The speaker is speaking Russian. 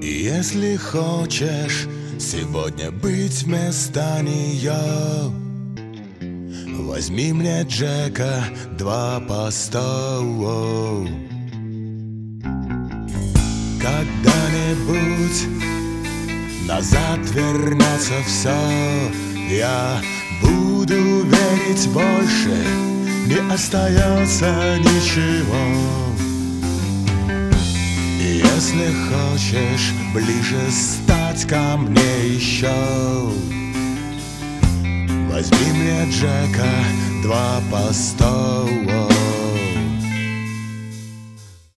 Если хочешь сегодня быть вместо нее, возьми мне Джека, 2 по 100. Когда-нибудь назад вернется все, я буду верить больше, не остается ничего. Если хочешь ближе стать ко мне еще, возьми мне Джека, 2 по 100.